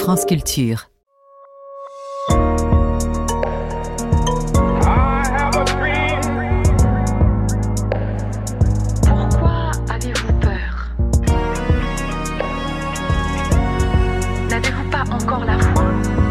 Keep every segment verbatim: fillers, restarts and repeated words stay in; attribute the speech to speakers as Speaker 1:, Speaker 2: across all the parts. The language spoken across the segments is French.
Speaker 1: France Culture.
Speaker 2: Pourquoi avez-vous peur? N'avez-vous pas encore la foi?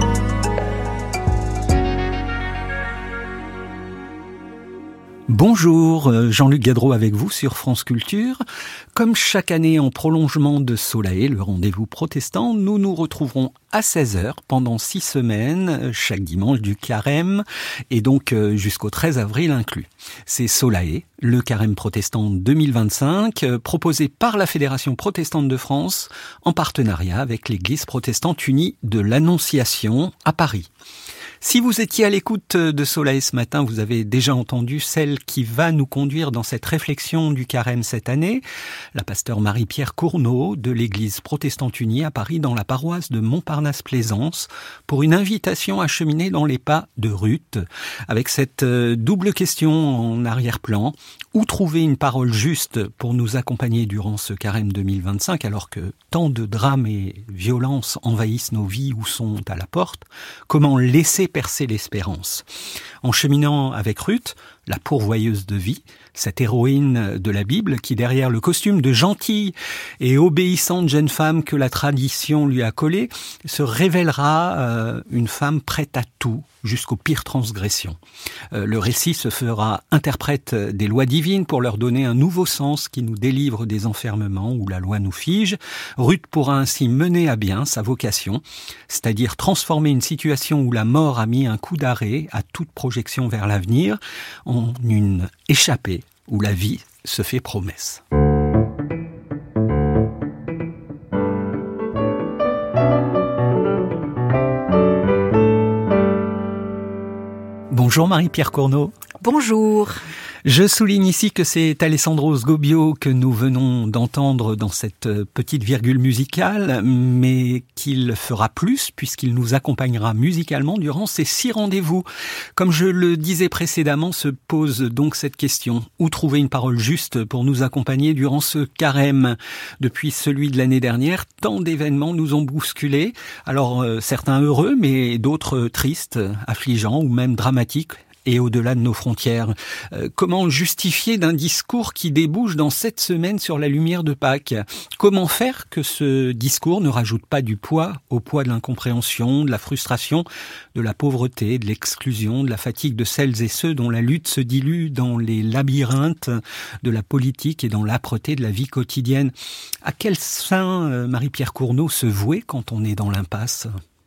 Speaker 3: Bonjour, Jean-Luc Gadreau avec vous sur France Culture. Comme chaque année en prolongement de Solae, le rendez-vous protestant, nous nous retrouverons à seize heures pendant six semaines, chaque dimanche du carême, et donc jusqu'au treize avril inclus. C'est Solae, le carême protestant deux mille vingt-cinq, proposé par la Fédération protestante de France en partenariat avec l'Église protestante unie de l'Annonciation à Paris. Si vous étiez à l'écoute de Solae ce matin, vous avez déjà entendu celle qui va nous conduire dans cette réflexion du carême cette année, la pasteure Marie-Pierre Cournot de l'Église protestante unie à Paris dans la paroisse de Montparnasse-Plaisance pour une invitation à cheminer dans les pas de Ruth, avec cette double question en arrière-plan. Où trouver une parole juste pour nous accompagner durant ce carême deux mille vingt-cinq alors que tant de drames et violences envahissent nos vies ou sont à la porte? Comment laisser percer l'espérance? En cheminant avec Ruth, la pourvoyeuse de vie, cette héroïne de la Bible qui, derrière le costume de gentille et obéissante jeune femme que la tradition lui a collé, se révélera euh, une femme prête à tout, jusqu'aux pires transgressions. Euh, le récit se fera interprète des lois divines pour leur donner un nouveau sens qui nous délivre des enfermements où la loi nous fige. Ruth pourra ainsi mener à bien sa vocation, c'est-à-dire transformer une situation où la mort a mis un coup d'arrêt à toute projection vers l'avenir en une échappée où la vie se fait promesse. Bonjour Marie-Pierre Cournot.
Speaker 4: Bonjour.
Speaker 3: Je souligne ici que c'est Alessandro Sgobbio que nous venons d'entendre dans cette petite virgule musicale, mais qu'il fera plus puisqu'il nous accompagnera musicalement durant ces six rendez-vous. Comme je le disais précédemment, se pose donc cette question. Où trouver une parole juste pour nous accompagner durant ce carême? Depuis celui de l'année dernière, tant d'événements nous ont bousculés. Alors euh, certains heureux, mais d'autres tristes, affligeants ou même dramatiques. Et au-delà de nos frontières. Euh, comment justifier d'un discours qui débouche dans cette semaine sur la lumière de Pâques? Comment faire que ce discours ne rajoute pas du poids au poids de l'incompréhension, de la frustration, de la pauvreté, de l'exclusion, de la fatigue de celles et ceux dont la lutte se dilue dans les labyrinthes de la politique et dans l'âpreté de la vie quotidienne? À quel saint euh, Marie-Pierre Cournot se vouer quand on est dans l'impasse?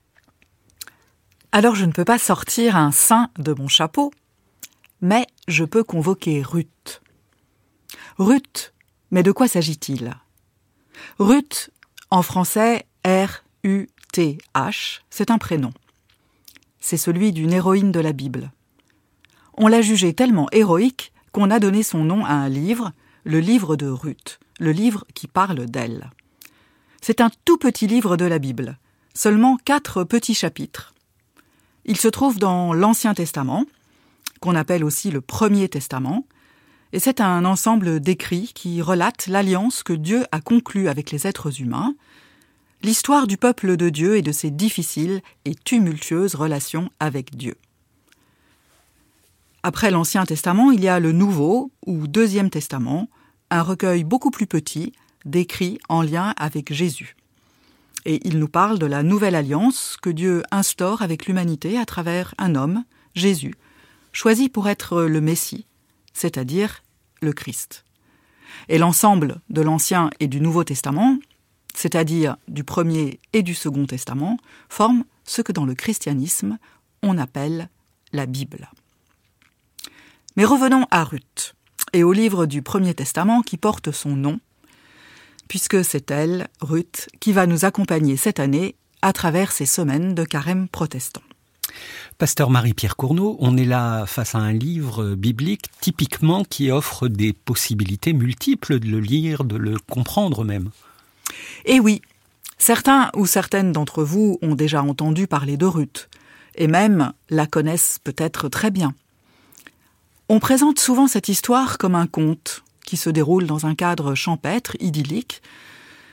Speaker 4: Alors je ne peux pas sortir un saint de mon chapeau, mais je peux convoquer Ruth. Ruth, mais de quoi s'agit-il? Ruth, en français, R U T H, c'est un prénom. C'est celui d'une héroïne de la Bible. On l'a jugée tellement héroïque qu'on a donné son nom à un livre, le livre de Ruth, le livre qui parle d'elle. C'est un tout petit livre de la Bible, seulement quatre petits chapitres. Il se trouve dans l'Ancien Testament, qu'on appelle aussi le Premier Testament, et c'est un ensemble d'écrits qui relatent l'alliance que Dieu a conclue avec les êtres humains, l'histoire du peuple de Dieu et de ses difficiles et tumultueuses relations avec Dieu. Après l'Ancien Testament, il y a le Nouveau ou Deuxième Testament, un recueil beaucoup plus petit d'écrits en lien avec Jésus. Et il nous parle de la nouvelle alliance que Dieu instaure avec l'humanité à travers un homme, Jésus, choisi pour être le Messie, c'est-à-dire le Christ. Et l'ensemble de l'Ancien et du Nouveau Testament, c'est-à-dire du Premier et du Second Testament, forme ce que dans le christianisme, on appelle la Bible. Mais revenons à Ruth et au livre du Premier Testament qui porte son nom, puisque c'est elle, Ruth, qui va nous accompagner cette année à travers ces semaines de carême protestant.
Speaker 3: Pasteur Marie-Pierre Cournot, on est là face à un livre biblique typiquement qui offre des possibilités multiples de le lire, de le comprendre même.
Speaker 4: Et oui, certains ou certaines d'entre vous ont déjà entendu parler de Ruth, et même la connaissent peut-être très bien. On présente souvent cette histoire comme un conte qui se déroule dans un cadre champêtre, idyllique.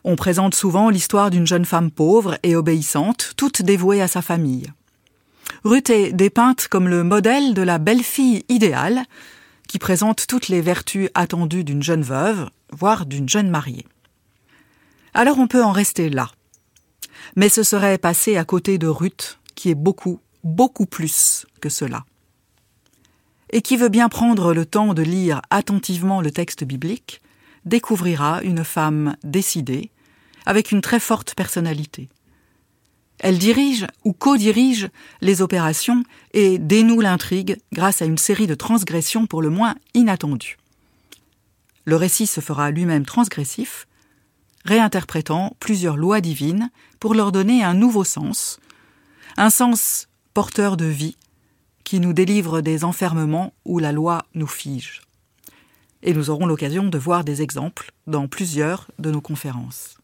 Speaker 4: On présente souvent l'histoire d'une jeune femme pauvre et obéissante, toute dévouée à sa famille. Ruth est dépeinte comme le modèle de la belle-fille idéale, qui présente toutes les vertus attendues d'une jeune veuve, voire d'une jeune mariée. Alors on peut en rester là. Mais ce serait passer à côté de Ruth, qui est beaucoup, beaucoup plus que cela. Et qui veut bien prendre le temps de lire attentivement le texte biblique, découvrira une femme décidée, avec une très forte personnalité. Elle dirige ou co-dirige les opérations et dénoue l'intrigue grâce à une série de transgressions pour le moins inattendues. Le récit se fera lui-même transgressif, réinterprétant plusieurs lois divines pour leur donner un nouveau sens, un sens porteur de vie qui nous délivre des enfermements où la loi nous fige. Et nous aurons l'occasion de voir des exemples dans plusieurs de nos conférences.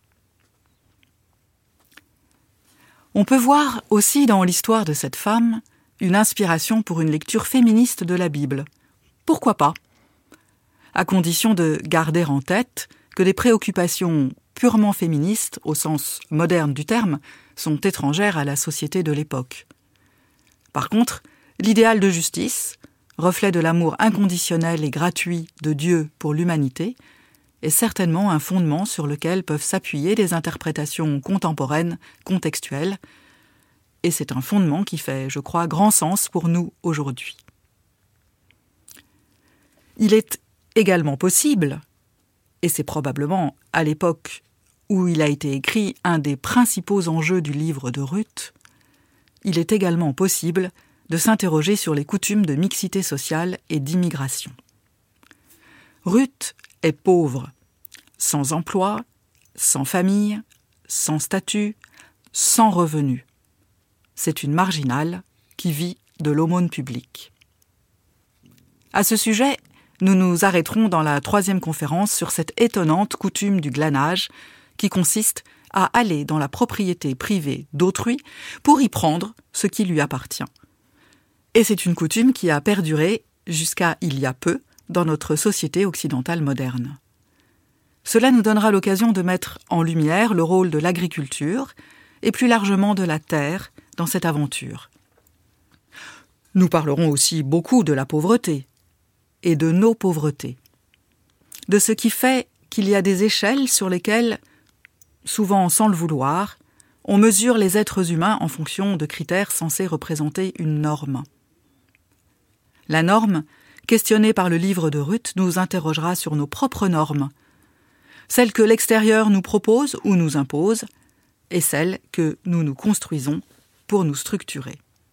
Speaker 4: On peut voir aussi dans l'histoire de cette femme une inspiration pour une lecture féministe de la Bible. Pourquoi pas ? À condition de garder en tête que des préoccupations purement féministes, au sens moderne du terme, sont étrangères à la société de l'époque. Par contre, l'idéal de justice, reflet de l'amour inconditionnel et gratuit de Dieu pour l'humanité, est certainement un fondement sur lequel peuvent s'appuyer des interprétations contemporaines, contextuelles, et c'est un fondement qui fait, je crois, grand sens pour nous aujourd'hui. Il est également possible, et c'est probablement à l'époque où il a été écrit un des principaux enjeux du livre de Ruth, il est également possible de s'interroger sur les coutumes de mixité sociale et d'immigration. Ruth est pauvre, sans emploi, sans famille, sans statut, sans revenu. C'est une marginale qui vit de l'aumône publique. À ce sujet, nous nous arrêterons dans la troisième conférence sur cette étonnante coutume du glanage qui consiste à aller dans la propriété privée d'autrui pour y prendre ce qui lui appartient. Et c'est une coutume qui a perduré jusqu'à il y a peu dans notre société occidentale moderne. Cela nous donnera l'occasion de mettre en lumière le rôle de l'agriculture et plus largement de la terre dans cette aventure. Nous parlerons aussi beaucoup de la pauvreté et de nos pauvretés, de ce qui fait qu'il y a des échelles sur lesquelles, souvent sans le vouloir, on mesure les êtres humains en fonction de critères censés représenter une norme. La norme, questionnée par le livre de Ruth, nous interrogera sur nos propres normes, celles que l'extérieur nous propose ou nous impose, et celles que nous nous construisons pour nous structurer.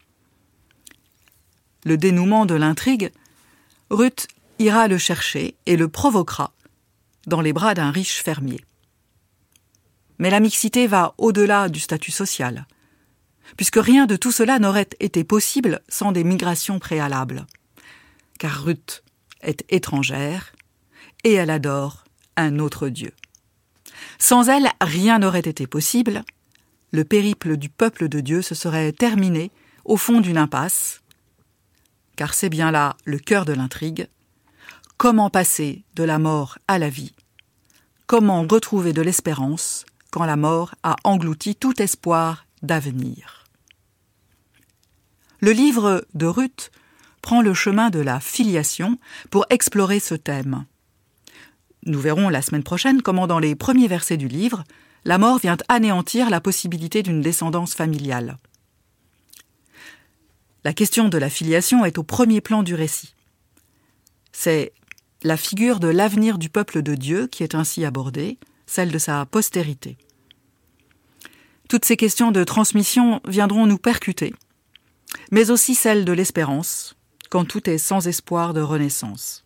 Speaker 4: Le dénouement de l'intrigue, Ruth ira le chercher et le provoquera dans les bras d'un riche fermier. Mais la mixité va au-delà du statut social, puisque rien de tout cela n'aurait été possible sans des migrations préalables. Car Ruth est étrangère et elle adore un autre Dieu. Sans elle, rien n'aurait été possible. Le périple du peuple de Dieu se serait terminé au fond d'une impasse, car c'est bien là le cœur de l'intrigue. Comment passer de la mort à la vie ? Comment retrouver de l'espérance quand la mort a englouti tout espoir d'avenir ? Le livre de Ruth prend le chemin de la filiation pour explorer ce thème. Nous verrons la semaine prochaine comment dans les premiers versets du livre, la mort vient anéantir la possibilité d'une descendance familiale. La question de la filiation est au premier plan du récit. C'est la figure de l'avenir du peuple de Dieu qui est ainsi abordée, celle de sa postérité. Toutes ces questions de transmission viendront nous percuter, mais aussi celles de l'espérance, quand tout est sans espoir de renaissance.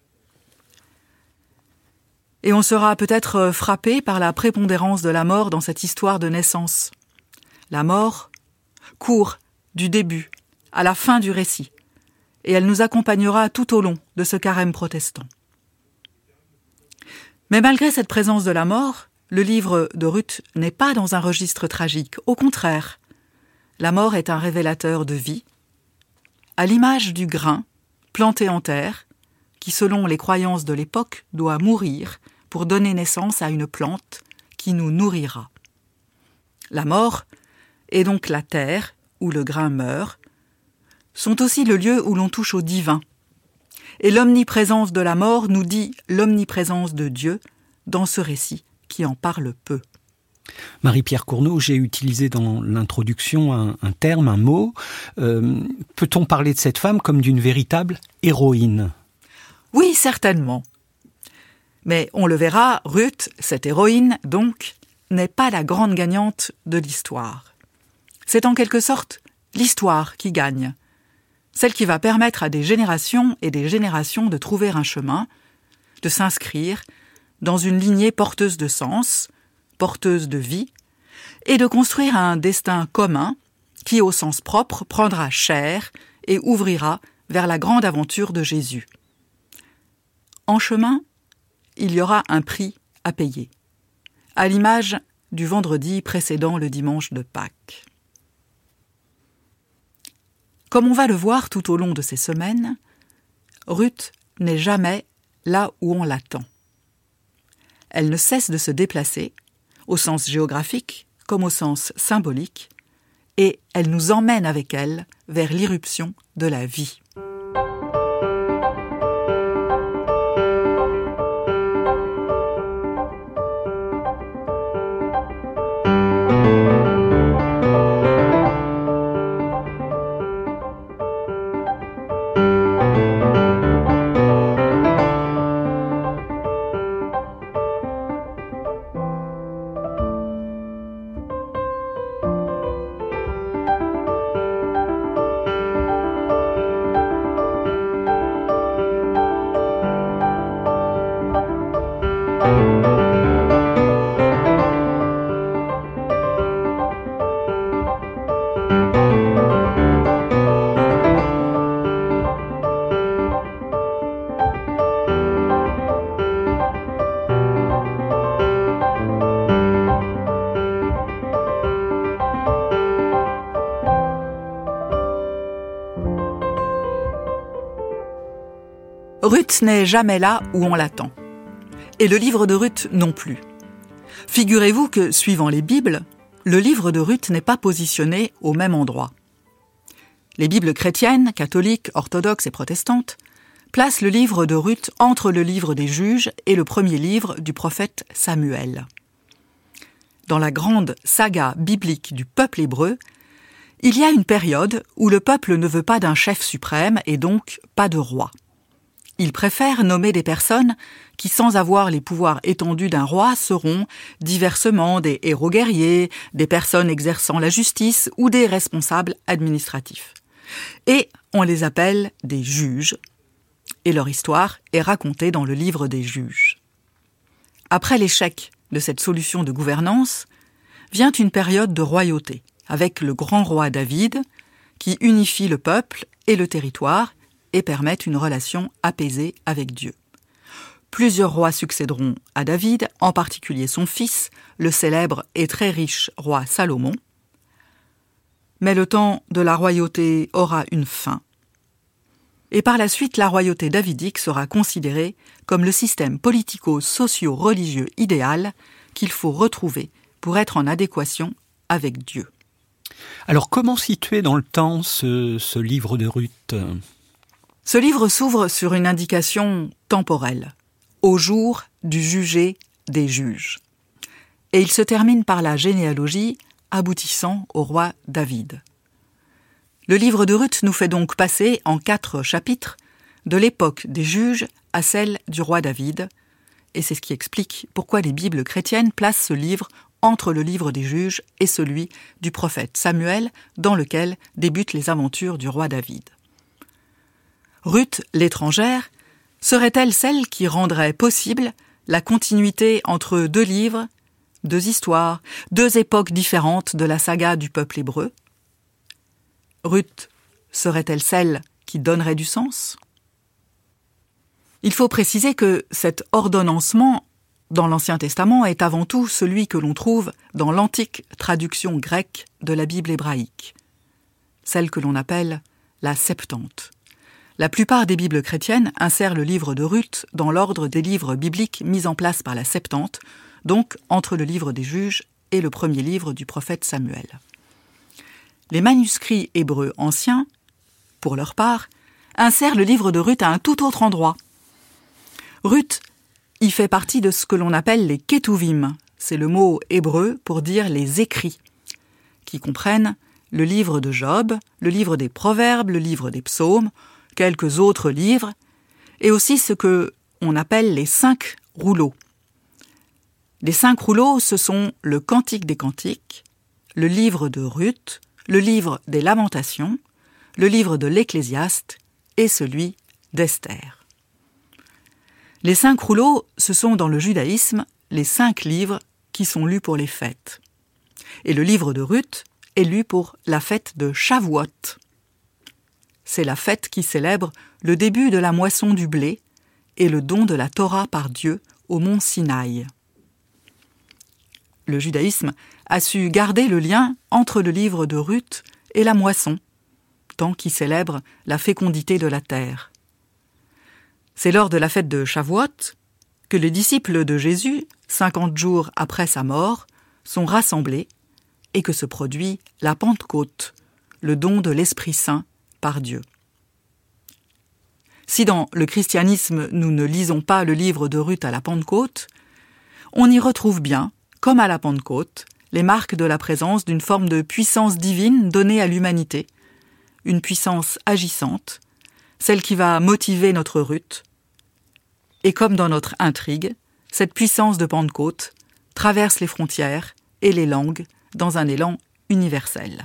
Speaker 4: Et on sera peut-être frappé par la prépondérance de la mort dans cette histoire de naissance. La mort court du début à la fin du récit, et elle nous accompagnera tout au long de ce carême protestant. Mais malgré cette présence de la mort, le livre de Ruth n'est pas dans un registre tragique. Au contraire, la mort est un révélateur de vie, à l'image du grain planté en terre, qui selon les croyances de l'époque doit mourir pour donner naissance à une plante qui nous nourrira. La mort, et donc la terre, où le grain meurt, sont aussi le lieu où l'on touche au divin. Et l'omniprésence de la mort nous dit l'omniprésence de Dieu dans ce récit qui en parle peu.
Speaker 3: Marie-Pierre Cournot, j'ai utilisé dans l'introduction un, un terme, un mot. Euh, peut-on parler de cette femme comme d'une véritable héroïne ?
Speaker 4: Oui, certainement. Mais on le verra, Ruth, cette héroïne, donc, n'est pas la grande gagnante de l'histoire. C'est en quelque sorte l'histoire qui gagne, celle qui va permettre à des générations et des générations de trouver un chemin, de s'inscrire dans une lignée porteuse de sens, porteuse de vie, et de construire un destin commun qui, au sens propre, prendra chair et ouvrira vers la grande aventure de Jésus. En chemin, il y aura un prix à payer, à l'image du vendredi précédant le dimanche de Pâques. Comme on va le voir tout au long de ces semaines, Ruth n'est jamais là où on l'attend. Elle ne cesse de se déplacer, au sens géographique comme au sens symbolique, et elle nous emmène avec elle vers l'irruption de la vie. Ruth n'est jamais là où on l'attend. Et le livre de Ruth non plus. Figurez-vous que, suivant les Bibles, le livre de Ruth n'est pas positionné au même endroit. Les Bibles chrétiennes, catholiques, orthodoxes et protestantes placent le livre de Ruth entre le livre des Juges et le premier livre du prophète Samuel. Dans la grande saga biblique du peuple hébreu, il y a une période où le peuple ne veut pas d'un chef suprême et donc pas de roi. Il préfère nommer des personnes qui, sans avoir les pouvoirs étendus d'un roi, seront diversement des héros guerriers, des personnes exerçant la justice ou des responsables administratifs. Et on les appelle des juges, et leur histoire est racontée dans le livre des Juges. Après l'échec de cette solution de gouvernance, vient une période de royauté, avec le grand roi David, qui unifie le peuple et le territoire, et permettent une relation apaisée avec Dieu. Plusieurs rois succéderont à David, en particulier son fils, le célèbre et très riche roi Salomon. Mais le temps de la royauté aura une fin. Et par la suite, la royauté davidique sera considérée comme le système politico-socio-religieux idéal qu'il faut retrouver pour être en adéquation avec Dieu.
Speaker 3: Alors comment situer dans le temps ce, ce livre de Ruth ?
Speaker 4: Ce livre s'ouvre sur une indication temporelle, au jour du jugé des juges. Et il se termine par la généalogie aboutissant au roi David. Le livre de Ruth nous fait donc passer en quatre chapitres de l'époque des juges à celle du roi David, et c'est ce qui explique pourquoi les Bibles chrétiennes placent ce livre entre le livre des juges et celui du prophète Samuel, dans lequel débutent les aventures du roi David. Ruth, l'étrangère, serait-elle celle qui rendrait possible la continuité entre deux livres, deux histoires, deux époques différentes de la saga du peuple hébreu ? Ruth serait-elle celle qui donnerait du sens ? Il faut préciser que cet ordonnancement dans l'Ancien Testament est avant tout celui que l'on trouve dans l'antique traduction grecque de la Bible hébraïque, celle que l'on appelle la Septante. La plupart des Bibles chrétiennes insèrent le livre de Ruth dans l'ordre des livres bibliques mis en place par la Septante, donc entre le livre des Juges et le premier livre du prophète Samuel. Les manuscrits hébreux anciens, pour leur part, insèrent le livre de Ruth à un tout autre endroit. Ruth y fait partie de ce que l'on appelle les Ketuvim, c'est le mot hébreu pour dire les écrits, qui comprennent le livre de Job, le livre des Proverbes, le livre des Psaumes, quelques autres livres, et aussi ce que on appelle les cinq rouleaux. Les cinq rouleaux, ce sont le Cantique des Cantiques, le livre de Ruth, le livre des Lamentations, le livre de l'Ecclésiaste et celui d'Esther. Les cinq rouleaux, ce sont dans le judaïsme les cinq livres qui sont lus pour les fêtes. Et le livre de Ruth est lu pour la fête de Shavuot. C'est la fête qui célèbre le début de la moisson du blé et le don de la Torah par Dieu au mont Sinaï. Le judaïsme a su garder le lien entre le livre de Ruth et la moisson, temps qui célèbre la fécondité de la terre. C'est lors de la fête de Shavuot que les disciples de Jésus, cinquante jours après sa mort, sont rassemblés et que se produit la Pentecôte, le don de l'Esprit Saint par Dieu. Si dans le christianisme nous ne lisons pas le livre de Ruth à la Pentecôte, on y retrouve bien, comme à la Pentecôte, les marques de la présence d'une forme de puissance divine donnée à l'humanité, une puissance agissante, celle qui va motiver notre Ruth. Et comme dans notre intrigue, cette puissance de Pentecôte traverse les frontières et les langues dans un élan universel.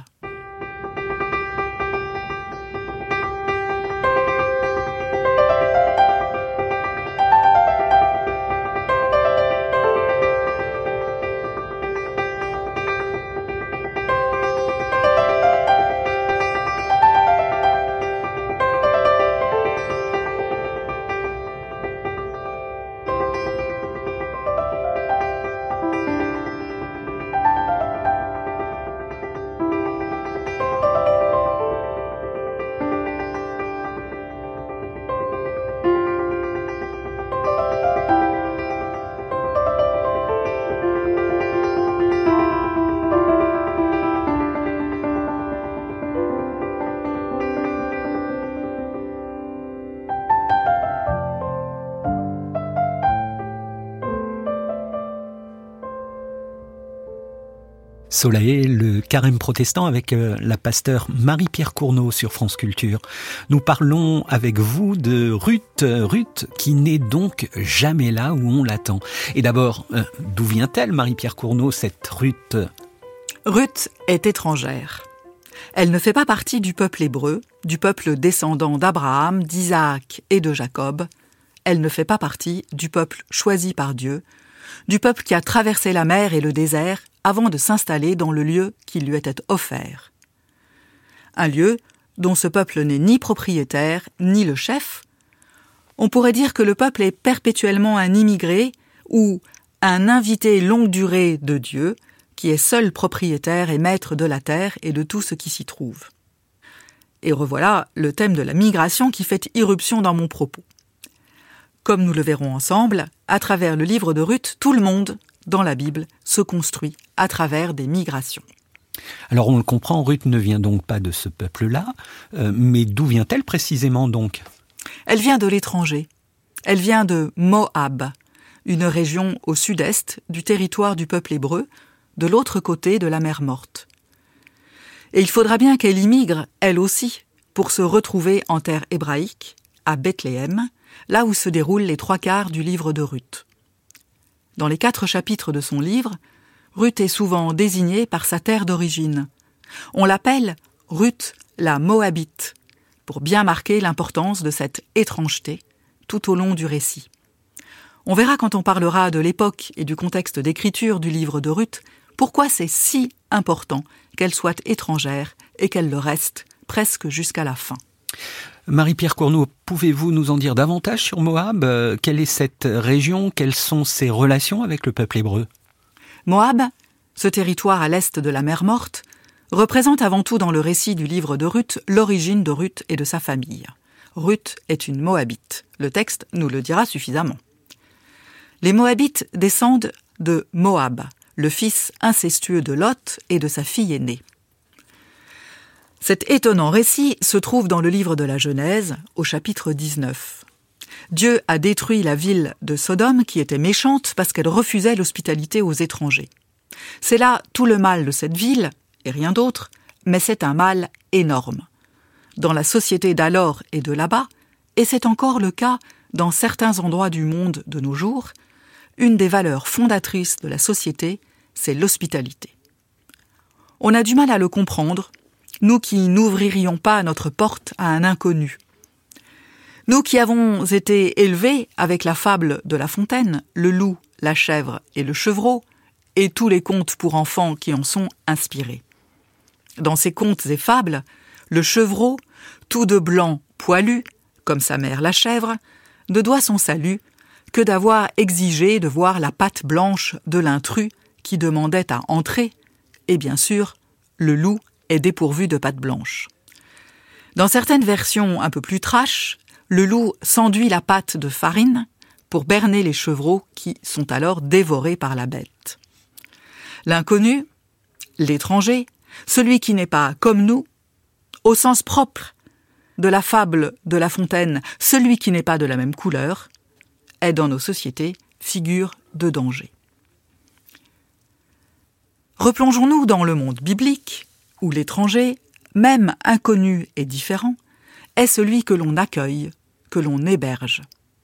Speaker 3: Solae, le carême protestant avec la pasteure Marie-Pierre Cournot sur France Culture. Nous parlons avec vous de Ruth, Ruth qui n'est donc jamais là où on l'attend. Et d'abord, d'où vient-elle, Marie-Pierre Cournot, cette Ruth ?
Speaker 4: Ruth est étrangère. Elle ne fait pas partie du peuple hébreu, du peuple descendant d'Abraham, d'Isaac et de Jacob. Elle ne fait pas partie du peuple choisi par Dieu, du peuple qui a traversé la mer et le désert avant de s'installer dans le lieu qui lui était offert. Un lieu dont ce peuple n'est ni propriétaire, ni le chef. On pourrait dire que le peuple est perpétuellement un immigré ou un invité longue durée de Dieu, qui est seul propriétaire et maître de la terre et de tout ce qui s'y trouve. Et revoilà le thème de la migration qui fait irruption dans mon propos. Comme nous le verrons ensemble, à travers le livre de Ruth, tout le monde, dans la Bible, se construit à travers des migrations.
Speaker 3: Alors on le comprend, Ruth ne vient donc pas de ce peuple-là, euh, mais d'où vient-elle précisément donc ?
Speaker 4: Elle vient de l'étranger. Elle vient de Moab, une région au sud-est du territoire du peuple hébreu, de l'autre côté de la mer Morte. Et il faudra bien qu'elle immigre, elle aussi, pour se retrouver en terre hébraïque, à Bethléem, là où se déroulent les trois quarts du livre de Ruth. Dans les quatre chapitres de son livre, Ruth est souvent désignée par sa terre d'origine. On l'appelle Ruth la Moabite, pour bien marquer l'importance de cette étrangeté tout au long du récit. On verra quand on parlera de l'époque et du contexte d'écriture du livre de Ruth, pourquoi c'est si important qu'elle soit étrangère et qu'elle le reste presque jusqu'à la fin.
Speaker 3: Marie-Pierre Cournot, pouvez-vous nous en dire davantage sur Moab ? euh, Quelle est cette région ? Quelles sont ses relations avec le peuple hébreu ?
Speaker 4: Moab, ce territoire à l'est de la mer Morte, représente avant tout dans le récit du livre de Ruth l'origine de Ruth et de sa famille. Ruth est une Moabite. Le texte nous le dira suffisamment. Les Moabites descendent de Moab, le fils incestueux de Lot et de sa fille aînée. Cet étonnant récit se trouve dans le livre de la Genèse, au chapitre dix-neuf. Dieu a détruit la ville de Sodome qui était méchante parce qu'elle refusait l'hospitalité aux étrangers. C'est là tout le mal de cette ville, et rien d'autre, mais c'est un mal énorme. Dans la société d'alors et de là-bas, et c'est encore le cas dans certains endroits du monde de nos jours, une des valeurs fondatrices de la société, c'est l'hospitalité. On a du mal à le comprendre, nous qui n'ouvririons pas notre porte à un inconnu. Nous qui avons été élevés avec la fable de La Fontaine, le loup, la chèvre et le chevreau, et tous les contes pour enfants qui en sont inspirés. Dans ces contes et fables, le chevreau, tout de blanc poilu, comme sa mère la chèvre, ne doit son salut que d'avoir exigé de voir la patte blanche de l'intrus qui demandait à entrer, et bien sûr, le loup est dépourvu de patte blanche. Dans certaines versions un peu plus trash, le loup s'enduit la pâte de farine pour berner les chevreaux qui sont alors dévorés par la bête. L'inconnu, l'étranger, celui qui n'est pas comme nous, au sens propre de la fable de La Fontaine, celui qui n'est pas de la même couleur, est dans nos sociétés figure de danger. Replongeons-nous dans le monde biblique, où l'étranger, même inconnu et différent, est celui que l'on accueille, que l'on héberge.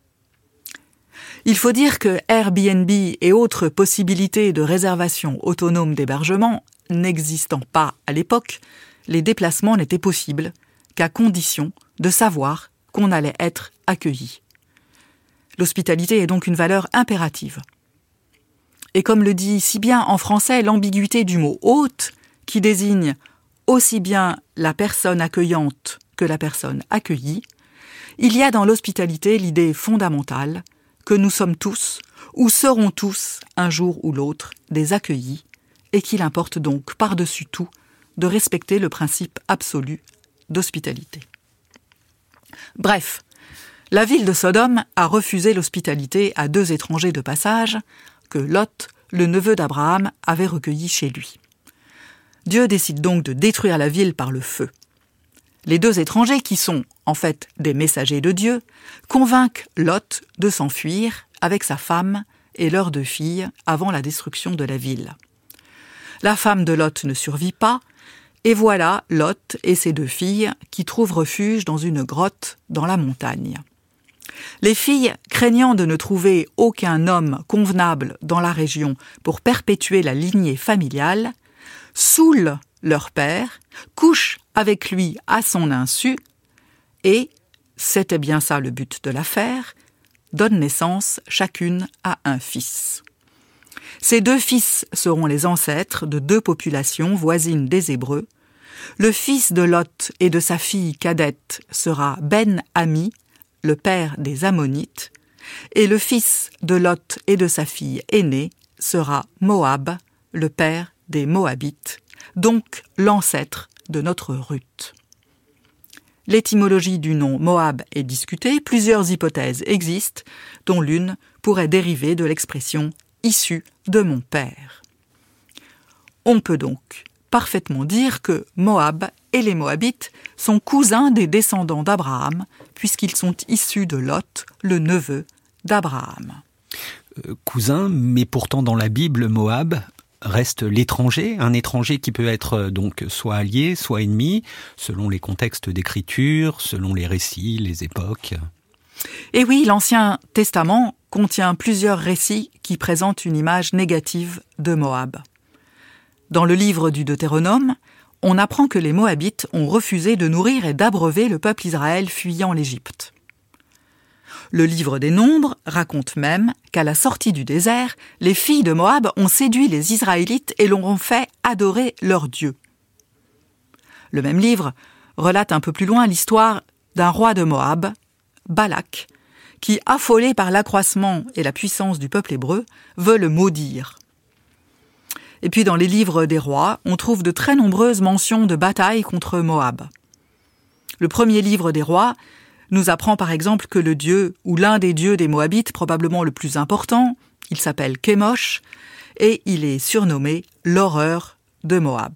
Speaker 4: Il faut dire que Airbnb et autres possibilités de réservation autonome d'hébergement n'existant pas à l'époque, les déplacements n'étaient possibles qu'à condition de savoir qu'on allait être accueilli. L'hospitalité est donc une valeur impérative. Et comme le dit si bien en français l'ambiguïté du mot « hôte », qui désigne aussi bien la personne accueillante que la personne accueillie, il y a dans l'hospitalité l'idée fondamentale que nous sommes tous, ou serons tous, un jour ou l'autre, des accueillis, et qu'il importe donc, par-dessus tout, de respecter le principe absolu d'hospitalité. Bref, la ville de Sodome a refusé l'hospitalité à deux étrangers de passage que Lot, le neveu d'Abraham, avait recueillis chez lui. Dieu décide donc de détruire la ville par le feu. Les deux étrangers, qui sont en fait des messagers de Dieu, convainquent Lot de s'enfuir avec sa femme et leurs deux filles avant la destruction de la ville. La femme de Lot ne survit pas, et voilà Lot et ses deux filles qui trouvent refuge dans une grotte dans la montagne. Les filles, craignant de ne trouver aucun homme convenable dans la région pour perpétuer la lignée familiale, saoulent leur père, couchent avec lui à son insu et, c'était bien ça le but de l'affaire, donnent naissance chacune à un fils. Ces deux fils seront les ancêtres de deux populations voisines des Hébreux. Le fils de Lot et de sa fille cadette sera Ben-Ami, le père des Ammonites, et le fils de Lot et de sa fille aînée sera Moab, le père des Moabites, donc l'ancêtre de notre Ruth. L'étymologie du nom Moab est discutée, plusieurs hypothèses existent, dont l'une pourrait dériver de l'expression « issue de mon père ». On peut donc parfaitement dire que Moab et les Moabites sont cousins des descendants d'Abraham, puisqu'ils sont issus de Lot, le neveu d'Abraham.
Speaker 3: Euh, cousin, mais pourtant dans la Bible, Moab reste l'étranger, un étranger qui peut être donc soit allié, soit ennemi, selon les contextes d'écriture, selon les récits, les époques.
Speaker 4: Et oui, l'Ancien Testament contient plusieurs récits qui présentent une image négative de Moab. Dans le livre du Deutéronome, on apprend que les Moabites ont refusé de nourrir et d'abreuver le peuple Israël fuyant l'Égypte. Le livre des Nombres raconte même qu'à la sortie du désert, les filles de Moab ont séduit les Israélites et leur ont fait adorer leur Dieu. Le même livre relate un peu plus loin l'histoire d'un roi de Moab, Balak, qui, affolé par l'accroissement et la puissance du peuple hébreu, veut le maudire. Et puis dans les livres des rois, on trouve de très nombreuses mentions de batailles contre Moab. Le premier livre des rois nous apprend par exemple que le dieu, ou l'un des dieux des Moabites, probablement le plus important, il s'appelle Kémosh, et il est surnommé l'horreur de Moab.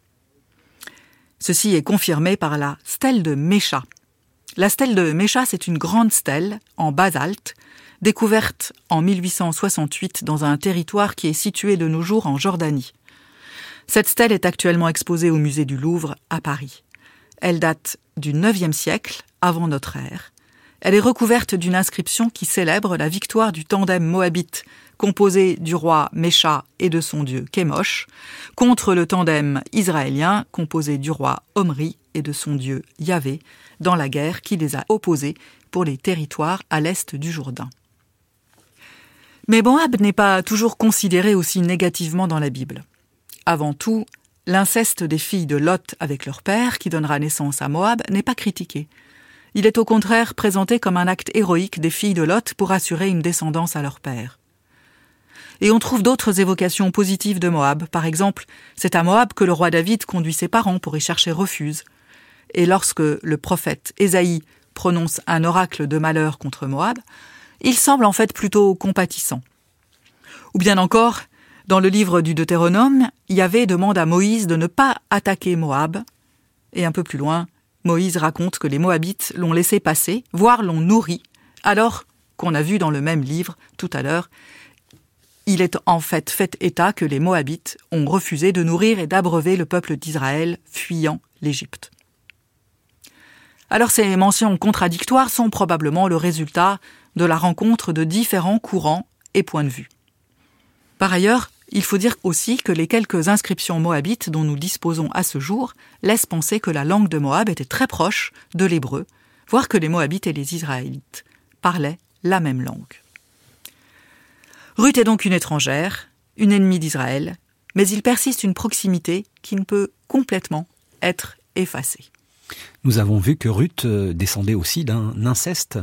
Speaker 4: Ceci est confirmé par la stèle de Mécha. La stèle de Mécha, c'est une grande stèle en basalte, découverte en mille huit cent soixante-huit dans un territoire qui est situé de nos jours en Jordanie. Cette stèle est actuellement exposée au musée du Louvre à Paris. Elle date du neuvième siècle, avant notre ère. Elle est recouverte d'une inscription qui célèbre la victoire du tandem moabite, composé du roi Mécha et de son dieu Kémosh, contre le tandem israélien, composé du roi Omri et de son dieu Yahvé, dans la guerre qui les a opposés pour les territoires à l'est du Jourdain. Mais Moab n'est pas toujours considéré aussi négativement dans la Bible. Avant tout, l'inceste des filles de Lot avec leur père, qui donnera naissance à Moab, n'est pas critiqué. Il est au contraire présenté comme un acte héroïque des filles de Lot pour assurer une descendance à leur père. Et on trouve d'autres évocations positives de Moab. Par exemple, c'est à Moab que le roi David conduit ses parents pour y chercher refuge. Et lorsque le prophète Ésaïe prononce un oracle de malheur contre Moab, il semble en fait plutôt compatissant. Ou bien encore, dans le livre du Deutéronome, Yahvé demande à Moïse de ne pas attaquer Moab. Et un peu plus loin, Moïse raconte que les Moabites l'ont laissé passer, voire l'ont nourri, alors qu'on a vu dans le même livre tout à l'heure, il est en fait fait état que les Moabites ont refusé de nourrir et d'abreuver le peuple d'Israël fuyant l'Égypte. Alors ces mentions contradictoires sont probablement le résultat de la rencontre de différents courants et points de vue. Par ailleurs, il faut dire aussi que les quelques inscriptions moabites dont nous disposons à ce jour laissent penser que la langue de Moab était très proche de l'hébreu, voire que les Moabites et les Israélites parlaient la même langue. Ruth est donc une étrangère, une ennemie d'Israël, mais il persiste une proximité qui ne peut complètement être effacée.
Speaker 3: Nous avons vu que Ruth descendait aussi d'un inceste.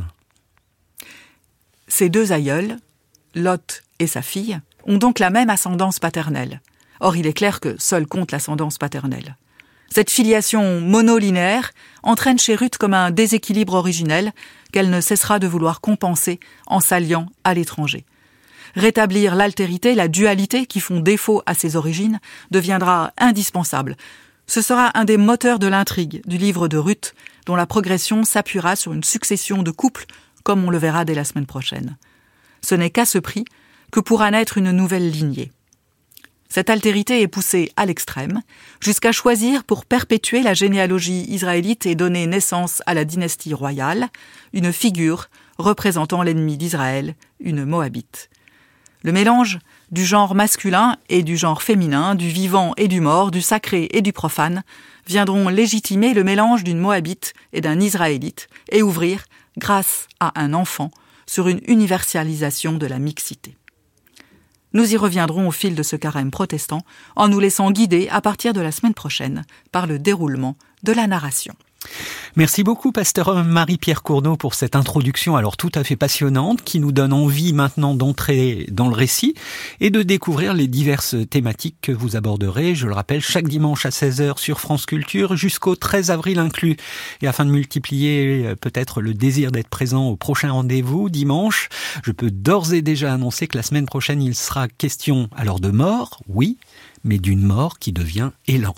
Speaker 4: Ses deux aïeuls, Lot et sa fille, ont donc la même ascendance paternelle. Or, il est clair que seul compte l'ascendance paternelle. Cette filiation monolinéaire entraîne chez Ruth comme un déséquilibre originel qu'elle ne cessera de vouloir compenser en s'alliant à l'étranger. Rétablir l'altérité, la dualité qui font défaut à ses origines deviendra indispensable. Ce sera un des moteurs de l'intrigue du livre de Ruth, dont la progression s'appuiera sur une succession de couples, comme on le verra dès la semaine prochaine. Ce n'est qu'à ce prix que pourra naître une nouvelle lignée. Cette altérité est poussée à l'extrême, jusqu'à choisir pour perpétuer la généalogie israélite et donner naissance à la dynastie royale, une figure représentant l'ennemi d'Israël, une Moabite. Le mélange du genre masculin et du genre féminin, du vivant et du mort, du sacré et du profane, viendront légitimer le mélange d'une Moabite et d'un Israélite et ouvrir, grâce à un enfant, sur une universalisation de la mixité. Nous y reviendrons au fil de ce carême protestant en nous laissant guider à partir de la semaine prochaine par le déroulement de la narration.
Speaker 3: Merci beaucoup, pasteur Marie-Pierre Cournot, pour cette introduction alors tout à fait passionnante qui nous donne envie maintenant d'entrer dans le récit et de découvrir les diverses thématiques que vous aborderez, je le rappelle, chaque dimanche à seize heures sur France Culture jusqu'au treize avril inclus. Et afin de multiplier peut-être le désir d'être présent au prochain rendez-vous dimanche, je peux d'ores et déjà annoncer que la semaine prochaine il sera question alors de mort, oui, mais d'une mort qui devient élan.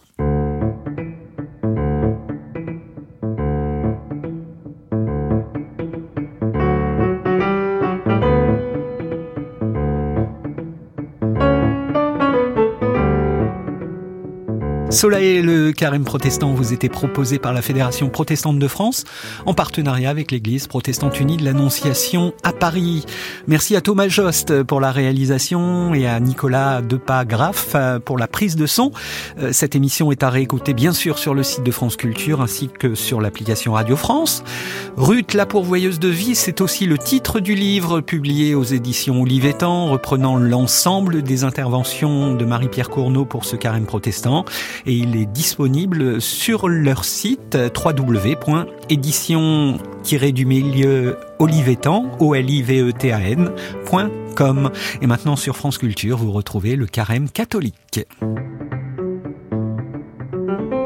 Speaker 3: Solae, le carême protestant vous était proposé par la Fédération protestante de France en partenariat avec l'Église protestante unie de l'Annonciation à Paris. Merci à Thomas Jost pour la réalisation et à Nicolas Depas-Graff pour la prise de son. Cette émission est à réécouter bien sûr sur le site de France Culture ainsi que sur l'application Radio France. Ruth, la pourvoyeuse de vie, c'est aussi le titre du livre publié aux éditions Olivetan reprenant l'ensemble des interventions de Marie-Pierre Cournot pour ce carême protestant. Et il est disponible sur leur site w w w point édition tiret du milieu olivetan, O L I V E T A N, point com. Et maintenant sur France Culture, vous retrouvez le carême catholique.